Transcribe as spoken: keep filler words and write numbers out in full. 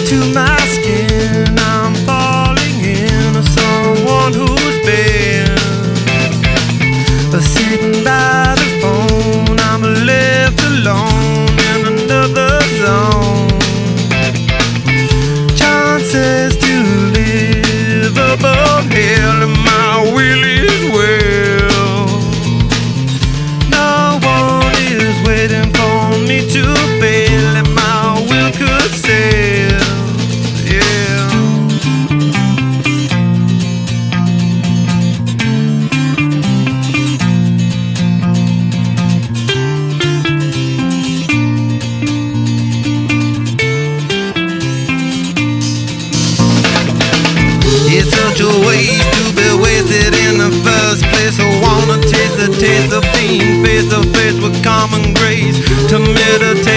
to my skin. I'm falling in someone who's been sitting by the phone. I'm left alone in another zone. Chances to live above hell, and my will is well. No one is waiting for me to fail, and my will could sail. Yeah. It's such a waste to be wasted in the first place. I wanna taste the taste of being face to face with common grace, to meditate